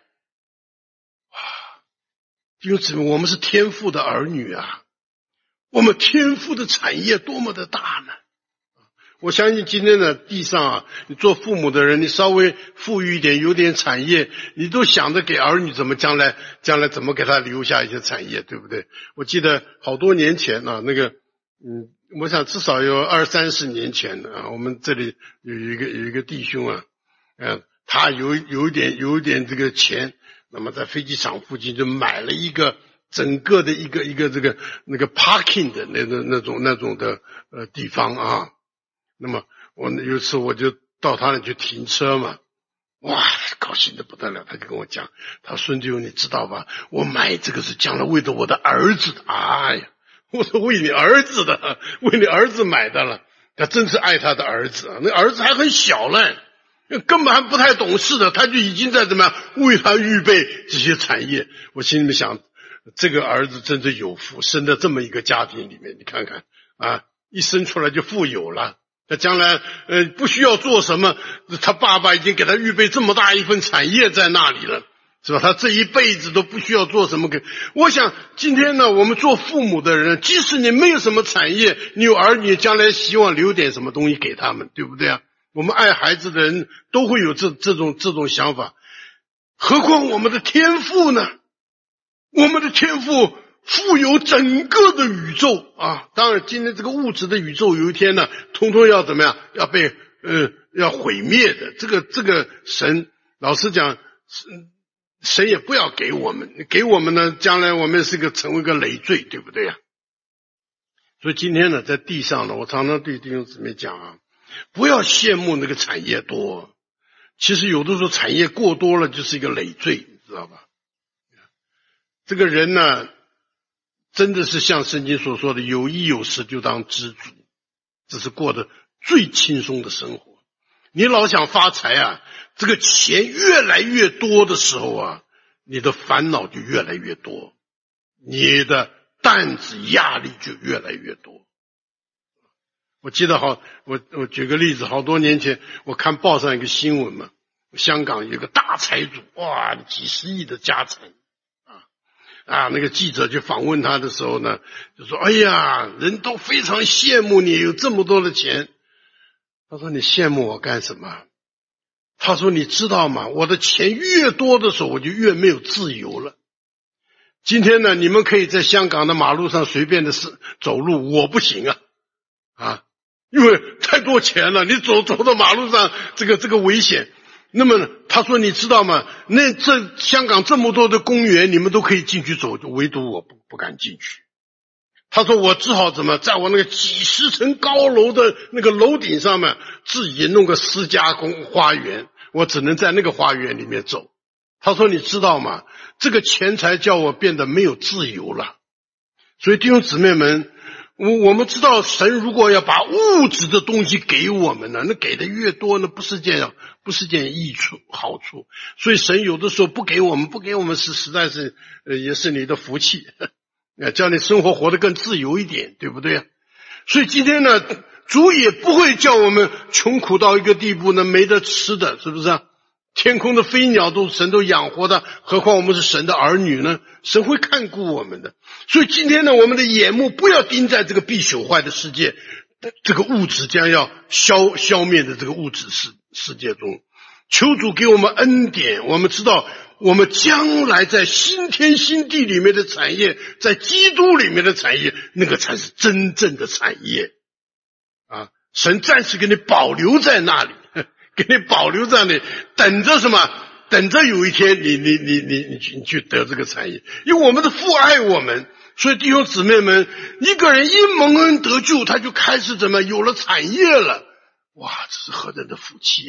弟兄姊妹，我们是天父的儿女啊！我们天父的产业多么的大呢？我相信今天的地上你做父母的人，你稍微富裕一点，有点产业，你都想着给儿女怎么将来怎么给他留下一些产业，对不对？我记得好多年前我想至少有20-30年前我们这里有一个弟兄他有一点这个钱，那么在飞机场附近就买了一个整个的一个那个 parking 的那种的地方那么有一次我就到他那去停车嘛，哇，高兴得不得了，他就跟我讲，他说孙弟兄你知道吧，我买这个是将来为了我的儿子的。哎呀，我说为你儿子的，为你儿子买的了。他真是爱他的儿子那儿子还很小嘞，根本还不太懂事的，他就已经在怎么样为他预备这些产业。我心里面想，这个儿子真是有福，生在这么一个家庭里面，你看看一生出来就富有了。他将来不需要做什么，他爸爸已经给他预备这么大一份产业在那里了，是吧？他这一辈子都不需要做什么。我想今天呢，我们做父母的人，即使你没有什么产业，你有儿女，将来希望留点什么东西给他们，对不对啊？我们爱孩子的人都会有这种想法，何况我们的天父呢？我们的天父富有整个的宇宙当然今天这个物质的宇宙有一天呢，通通要怎么样？要被要毁灭的。这个神，老实讲，神也不要给我们呢，将来我们成为一个累赘，对不对啊？所以今天呢，在地上呢，我常常对弟兄姊妹讲不要羡慕那个产业多，其实有的时候产业过多了就是一个累赘，你知道吧？这个人呢，真的是像圣经所说的，有衣有食就当知足，这是过得最轻松的生活。你老想发财这个钱越来越多的时候你的烦恼就越来越多，你的担子压力就越来越多。我记得我举个例子，好多年前我看报上一个新闻嘛，香港有个大财主，哇，几十亿的家产那个记者去访问他的时候呢，就说：“哎呀，人都非常羡慕你有这么多的钱。”他说：“你羡慕我干什么？”他说：“你知道吗？我的钱越多的时候，我就越没有自由了。今天呢，你们可以在香港的马路上随便的走路，我不行因为太多钱了，你走到马路上，这个危险。”那么他说：“你知道吗？这香港这么多的公园，你们都可以进去走，唯独我不敢进去。”他说：“我只好怎么，在我那个几十层高楼的那个楼顶上面，自己弄个私家花园，我只能在那个花园里面走。”他说：“你知道吗？这个钱财叫我变得没有自由了。”所以弟兄姊妹们，我们知道神如果要把物质的东西给我们呢，那给的越多呢，不是件好处。所以神有的时候不给我们是实在是也是你的福气，叫你生活活得更自由一点，对不对？所以今天呢，主也不会叫我们穷苦到一个地步呢，没得吃的，是不是天空的飞鸟神都养活的，何况我们是神的儿女呢？神会看顾我们的。所以今天呢，我们的眼目不要盯在这个必朽坏的世界，这个物质将要消灭的这个物质世界中，求主给我们恩典。我们知道我们将来在新天新地里面的产业，在基督里面的产业，那个才是真正的产业神暂时给你保留在那里，给你保留在那里，等着什么？等着有一天你去得这个产业。因为我们的父爱我们，所以弟兄姊妹们，一个人因蒙恩得救，他就开始怎么有了产业了。哇，这是何等的福气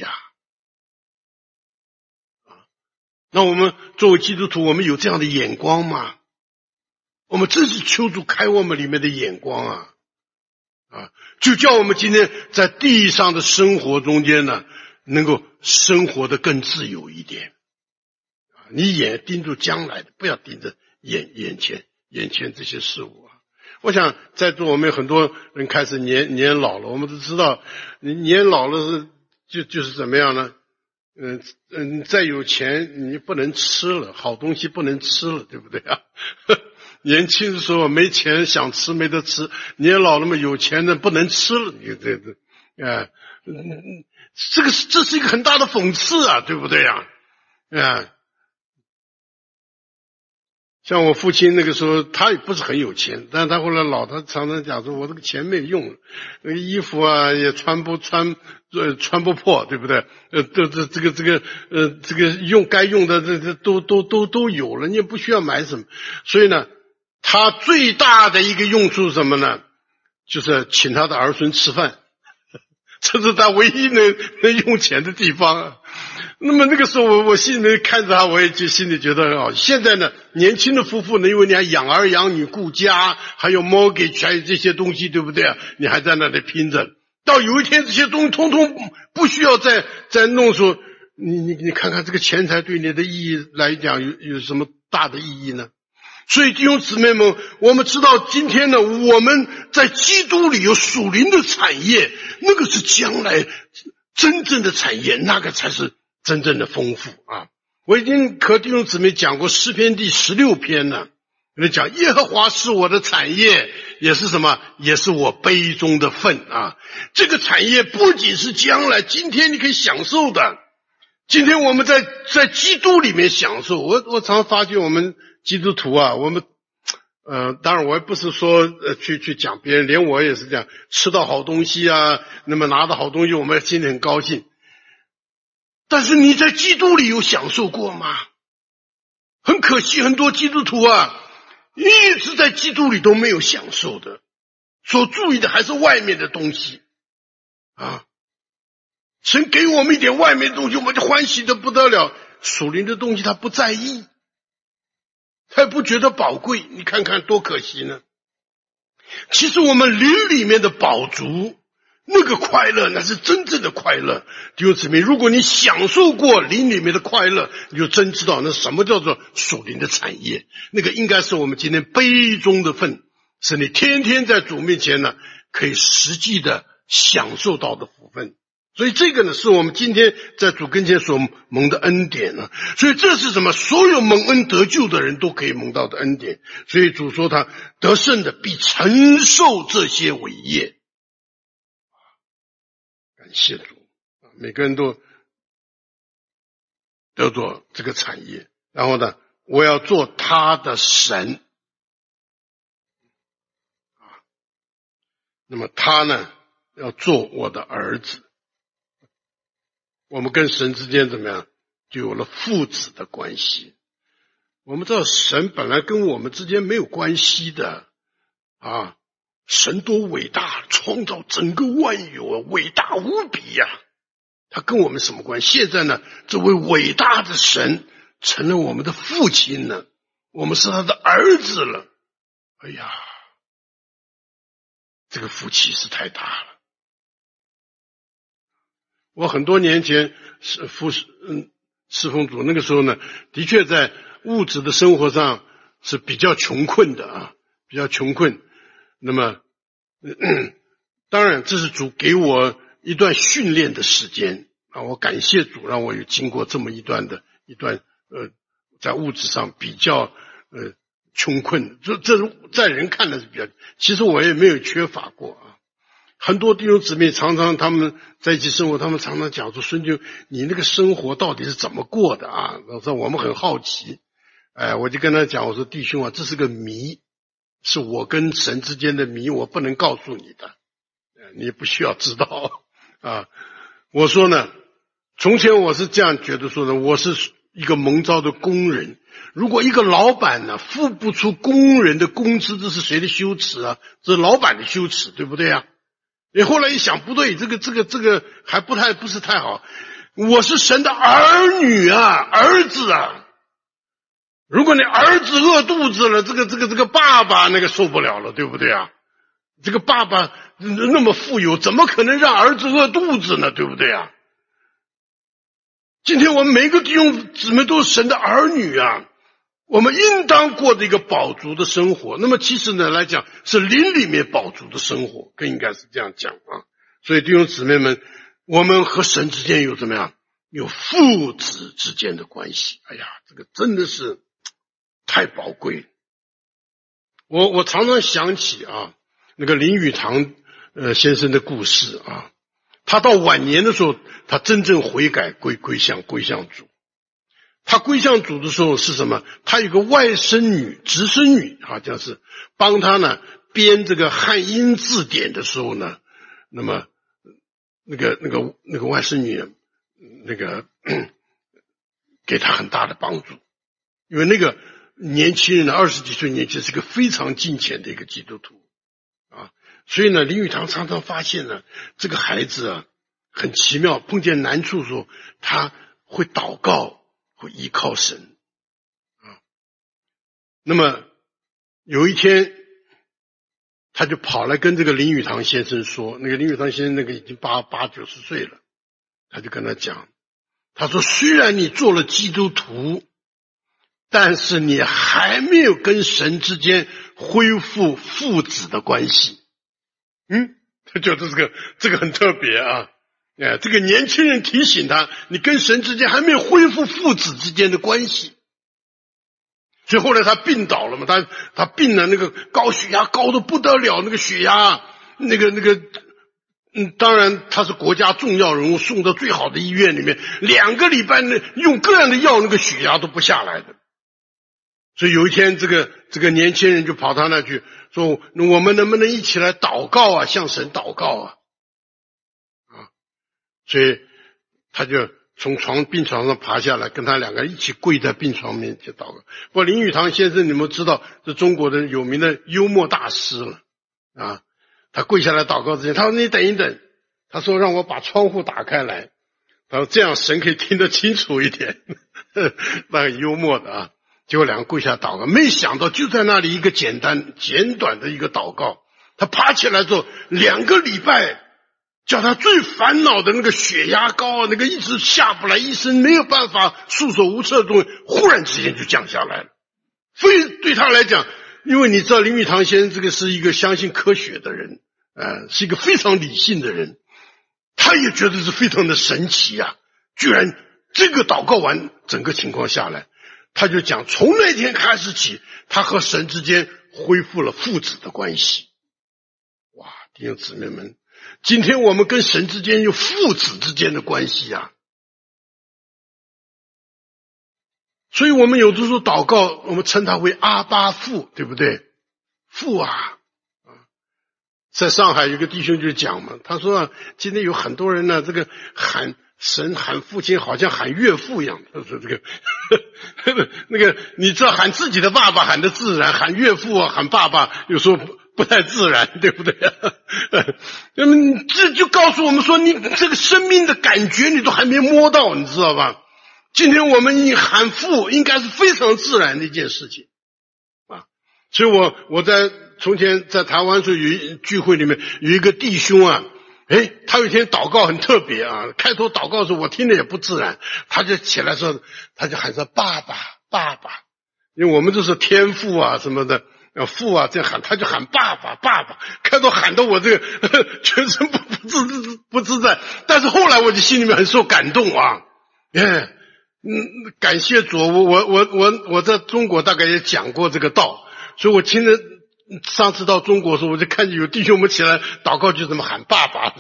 那我们作为基督徒，我们有这样的眼光吗？我们真是求主开我们里面的眼光啊，就叫我们今天在地上的生活中间呢，能够生活得更自由一点。你眼盯住将来的，不要盯着眼前这些事物啊。我想在座我们有很多人开始年老了，我们都知道，你年老了就是怎么样呢？再有钱你不能吃了，好东西不能吃了，对不对啊？年轻的时候没钱想吃没得吃，年老了嘛有钱的不能吃了，你这是一个很大的讽刺啊，对不对啊？像我父亲那个时候，他也不是很有钱，但是他后来老，他常常讲说，我这个钱没有用了，那个衣服啊也穿不破，对不对？这个该用的这都有了，你也不需要买什么。所以呢，他最大的一个用处是什么呢？就是请他的儿孙吃饭，这是他唯一能用钱的地方啊。那么那个时候我心里面看着他，我也就心里觉得很好。现在呢，年轻的夫妇呢，因为你还养儿养女顾家，还有 mortgage， 还有这些东西，对不对啊？你还在那里拼着，到有一天这些东西通通不需要再弄出，你看看这个钱财对你的意义来讲有什么大的意义呢？所以弟兄姊妹们，我们知道今天呢，我们在基督里有属灵的产业，那个是将来真正的产业，那个才是真正的丰富啊！我已经和弟兄姊妹讲过诗篇第16篇呢，讲耶和华是我的产业，也是什么？也是我杯中的分啊！这个产业不仅是将来，今天你可以享受的。今天我们在基督里面享受。我常发觉我们基督徒啊，我们当然我也不是说去讲别人，连我也是这样，吃到好东西啊，那么拿到好东西，我们心里很高兴。但是你在基督里有享受过吗？很可惜，很多基督徒啊，一直在基督里都没有享受的，所注意的还是外面的东西啊。神给我们一点外面的东西，我们就欢喜的不得了。属灵的东西他不在意，他也不觉得宝贵，你看看多可惜呢。其实我们灵里面的饱足，那个快乐，那是真正的快乐。弟兄姊妹，如果你享受过灵里面的快乐，你就真知道那什么叫做属灵的产业。那个应该是我们今天杯中的分，是你天天在主面前呢，可以实际的享受到的福分。所以这个呢，是我们今天在主跟前所蒙的恩典呢。所以这是什么？所有蒙恩得救的人都可以蒙到的恩典。所以主说他得胜的必承受这些伟业。感谢主，每个人都得着这个产业。然后呢，我要做他的神那么他呢，要做我的儿子。我们跟神之间怎么样？就有了父子的关系。我们知道神本来跟我们之间没有关系的啊，神多伟大，创造整个万有啊，伟大无比呀。他跟我们什么关系？现在呢，这位伟大的神成了我们的父亲呢，我们是他的儿子了。哎呀，这个福气是太大了。我很多年前侍奉主，那个时候呢，的确在物质的生活上是比较穷困的啊，比较穷困。那么当然这是主给我一段训练的时间啊，我感谢主让我有经过这么一段在物质上比较穷困，这在人看来是比较，其实我也没有缺乏过啊。很多弟兄姊妹常常他们在一起生活，他们常常讲说，孙兄你那个生活到底是怎么过的啊？我说我们很好奇。我就跟他讲，我说弟兄啊，这是个谜，是我跟神之间的谜，我不能告诉你的，你不需要知道啊。我说呢，从前我是这样觉得说呢，我是一个蒙召的工人，如果一个老板呢付不出工人的工资，这是谁的羞耻啊？这是老板的羞耻，对不对啊？你后来一想，不对，这个还不是太好。我是神的儿女啊，儿子啊。如果你儿子饿肚子了，这个爸爸那个受不了了，对不对啊？这个爸爸那么富有，怎么可能让儿子饿肚子呢？对不对啊？今天我们每个弟兄姊妹都是神的儿女啊，我们应当过的一个饱足的生活。那么其实呢来讲，是灵里面饱足的生活，更应该是这样讲啊。所以弟兄姊妹们，我们和神之间有怎么样？有父子之间的关系。哎呀，这个真的是太宝贵了。我常常想起啊，那个林语堂先生的故事啊。他到晚年的时候，他真正悔改归向主。他归向主的时候是什么？他有个外甥女、侄孙女，好像是帮他呢编这个汉音字典的时候呢，那么那个外甥女给他很大的帮助，因为那个年轻人呢，20几岁年轻，是个非常敬虔的一个基督徒啊。所以呢，林语堂常常发现呢，这个孩子啊很奇妙，碰见难处的时候，他会祷告，会依靠神啊。那么有一天，他就跑来跟这个林语堂先生说，那个林语堂先生那个已经80-90岁了，他就跟他讲，他说虽然你做了基督徒，但是你还没有跟神之间恢复父子的关系。他觉得这个很特别啊。这个年轻人提醒他，你跟神之间还没有恢复父子之间的关系。所以后来他病倒了嘛，他病了，那个高血压高得不得了，那个血压当然他是国家重要人物，送到最好的医院里面，2个礼拜呢用各样的药，那个血压都不下来的。所以有一天这个年轻人就跑他那去说，我们能不能一起来祷告啊，向神祷告啊。所以他就从病床上爬下来，跟他2个人一起跪在病床面前祷告。不过林语堂先生你们知道是中国的有名的幽默大师了啊。他跪下来祷告之前，他说你等一等，他说让我把窗户打开来，他说这样神可以听得清楚一点。那很幽默的啊。结果2个跪下祷告，没想到就在那里一个简短的一个祷告，他爬起来之后2个礼拜叫他最烦恼的那个血压高啊，那个一直下不来，医生没有办法束手无策的东西，忽然之间就降下来了。对他来讲，因为你知道林语堂先生这个是一个相信科学的人，是一个非常理性的人，他也觉得是非常的神奇啊，居然这个祷告完整个情况下来，他就讲从那天开始起，他和神之间恢复了父子的关系。哇，弟兄姊妹们，今天我们跟神之间有父子之间的关系啊。所以我们有的时候祷告，我们称他为阿爸父，对不对？父啊。在上海有个弟兄就讲嘛，他说今天有很多人呢，这个喊神喊父亲好像喊岳父一样。他说这个那个你知道喊自己的爸爸喊得自然，喊岳父啊喊爸爸有时候不太自然，对不对？那么这就告诉我们说，你这个生命的感觉你都还没摸到，你知道吧？今天我们一喊父应该是非常自然的一件事情啊。所以我在从前在台湾时候有一聚会里面有一个弟兄啊，他有一天祷告很特别啊，开头祷告的时候我听着也不自然，他就起来说，他就喊说爸爸爸爸，因为我们都是天父啊什么的父啊这样喊，他就喊爸爸爸爸，开头喊到我这个全身不自在，但是后来我就心里面很受感动啊。感谢主，我在中国大概也讲过这个道，所以我听着上次到中国的时候，我就看见有弟兄们起来祷告就这么喊爸爸。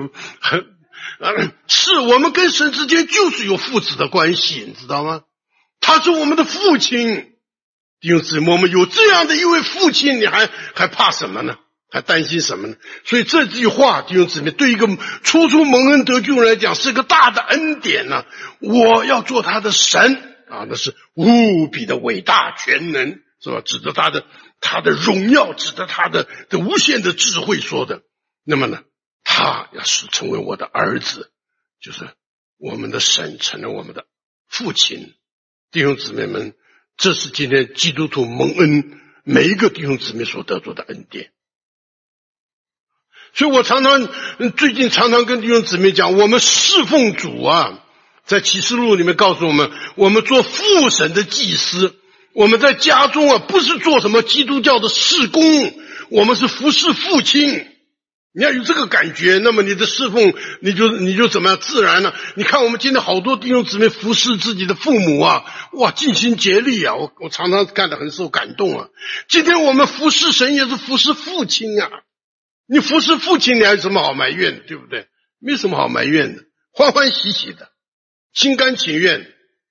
是我们跟神之间就是有父子的关系，你知道吗？他是我们的父亲。弟兄姊妹，我们有这样的一位父亲，你还怕什么呢？还担心什么呢？所以这句话弟兄姊妹，对一个初蒙恩得救人来讲是个大的恩典呢。我要做他的神啊，那是无比的伟大全能，是吧？指着他的荣耀，指着他的无限的智慧说的。那么呢，他要是成为我的儿子，就是我们的神成了我们的父亲。弟兄姊妹们，这是今天基督徒蒙恩每一个弟兄姊妹所得着的恩典。 所以我最近常常跟弟兄姊妹讲，我们侍奉主啊，在启示录里面告诉我们，我们做父神的祭司，我们在家中啊，不是做什么基督教的事工，我们是服侍父亲。你要有这个感觉，那么你的侍奉你就怎么样自然了。你看我们今天好多弟兄姊妹服侍自己的父母啊，哇，尽心竭力啊，我常常看得很受感动啊。今天我们服侍神也是服侍父亲啊，你服侍父亲你还有什么好埋怨的，对不对？没什么好埋怨的，欢欢喜喜的，心甘情愿。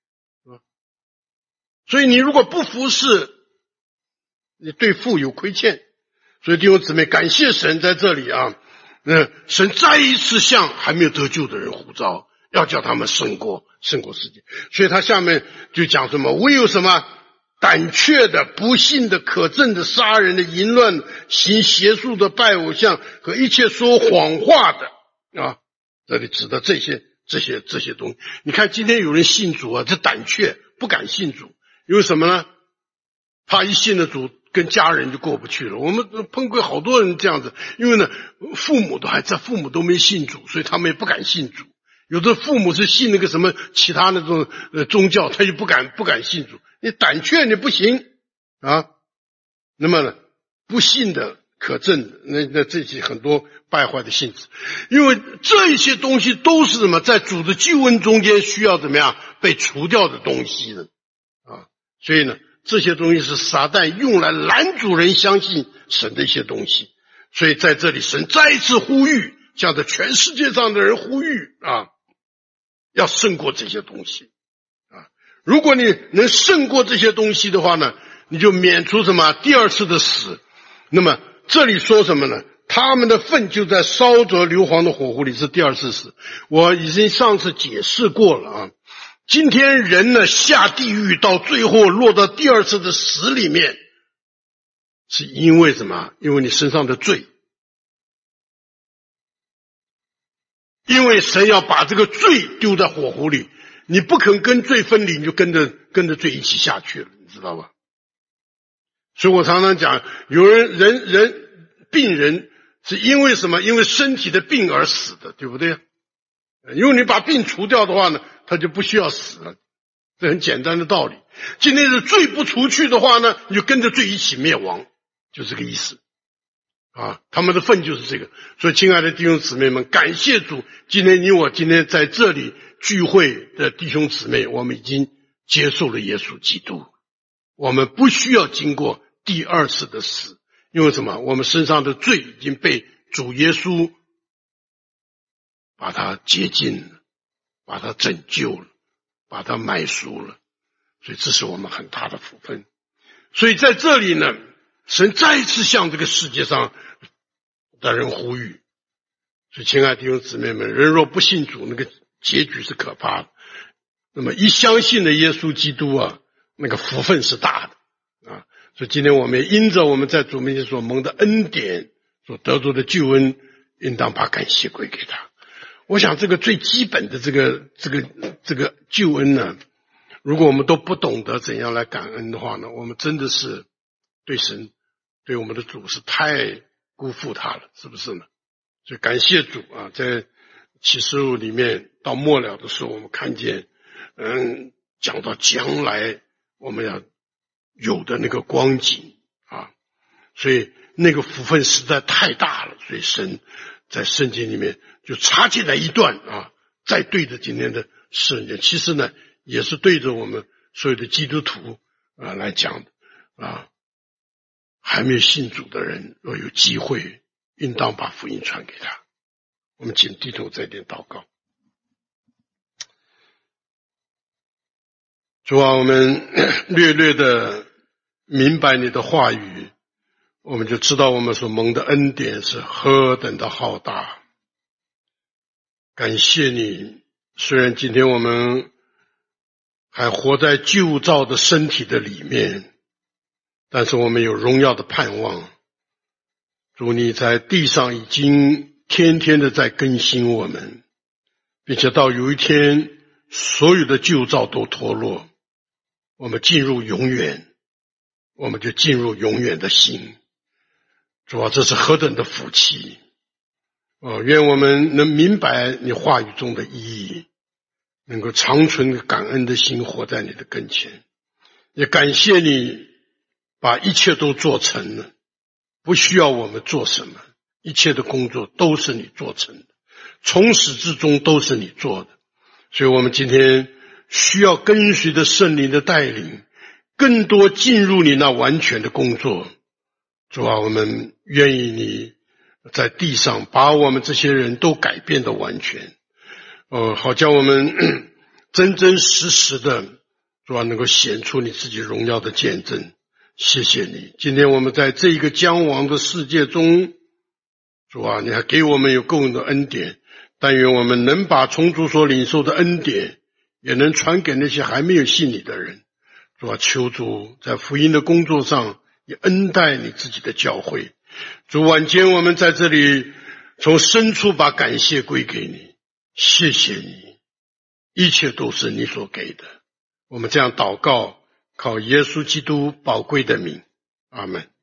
所以你如果不服侍，你对父有亏欠。所以弟兄姊妹，感谢神在这里啊，神再一次向还没有得救的人呼召，要叫他们胜过世界。所以他下面就讲什么，唯有什么胆怯的、不信的、可憎的、杀人的、淫乱的、行邪术的、拜偶像和一切说谎话的啊，这里指的这些东西。你看今天有人信主啊，这胆怯，不敢信主，因为什么呢？怕一信了主跟家人就过不去了。我们碰过好多人这样子，因为呢父母都还在，父母都没信主，所以他们也不敢信主。有的父母是信那个什么其他那种宗教，他就不敢信主。你胆怯你不行啊。那么呢不信的、可憎的，那这些很多败坏的性质，因为这些东西都是什么，在主的救恩中间需要怎么样被除掉的东西的啊。所以呢这些东西是撒旦用来拦阻人相信神的一些东西。所以在这里神再一次呼吁，向着全世界上的人呼吁啊，要胜过这些东西啊。如果你能胜过这些东西的话呢，你就免除什么第二次的死。那么这里说什么呢？他们的粪就在烧着硫磺的火湖里，是第二次死。我已经上次解释过了啊。今天人呢下地狱，到最后落到第二次的死里面，是因为什么？因为你身上的罪，因为神要把这个罪丢在火湖里，你不肯跟罪分离，你就跟着罪一起下去了，你知道吧？所以我常常讲，有人病人是因为什么？因为身体的病而死的，对不对？因为你把病除掉的话呢，他就不需要死了，这很简单的道理。今天是罪不除去的话呢，你就跟着罪一起灭亡，就这个意思啊。他们的份就是这个。所以亲爱的弟兄姊妹们，感谢主，今天你我今天在这里聚会的弟兄姊妹，我们已经接受了耶稣基督，我们不需要经过第二次的死。因为什么？我们身上的罪已经被主耶稣把它洁净了，把它拯救了，把它买赎了。所以这是我们很大的福分。所以在这里呢，神再一次向这个世界上的人呼吁。所以亲爱的弟兄姊妹们，人若不信主，那个结局是可怕的。那么一相信了耶稣基督啊，那个福分是大的啊。所以今天我们也因着我们在主面前所蒙的恩典，所得着的救恩，应当把感谢归给他。我想这个最基本的这个救恩呢，如果我们都不懂得怎样来感恩的话呢，我们真的是对神对我们的主是太辜负他了，是不是呢？所以感谢主啊，在启示录里面到末了的时候，我们看见讲到将来我们要有的那个光景啊，所以那个福分实在太大了。所以神在圣经里面就插进来一段啊，再对着今天的世人，其实呢也是对着我们所有的基督徒啊来讲的啊。还没有信主的人，若有机会，应当把福音传给他。我们请低头再点祷告。主啊，我们略略的明白你的话语，我们就知道我们所蒙的恩典是何等的浩大。感谢你，虽然今天我们还活在旧造的身体的里面，但是我们有荣耀的盼望。主，你在地上已经天天的在更新我们，并且到有一天所有的旧造都脱落，我们进入永远，我们就进入永远的心。主啊，这是何等的福气！ 愿我们能明白你话语中的意义，能够长存感恩的心活在你的跟前。也感谢你把一切都做成了，不需要我们做什么，一切的工作都是你做成的，从始至终都是你做的。所以我们今天需要跟随着圣灵的带领，更多进入你那完全的工作。主啊，我们愿意你在地上把我们这些人都改变得完全，好叫我们真真实实的，主啊，能够显出你自己荣耀的见证。谢谢你，今天我们在这一个将亡的世界中，主啊，你还给我们有够用的恩典，但愿我们能把从主所领受的恩典，也能传给那些还没有信你的人。主啊，求主在福音的工作上也恩待你自己的教会。主，晚间我们在这里从深处把感谢归给你，谢谢你，一切都是你所给的。我们这样祷告，靠耶稣基督宝贵的名，阿们。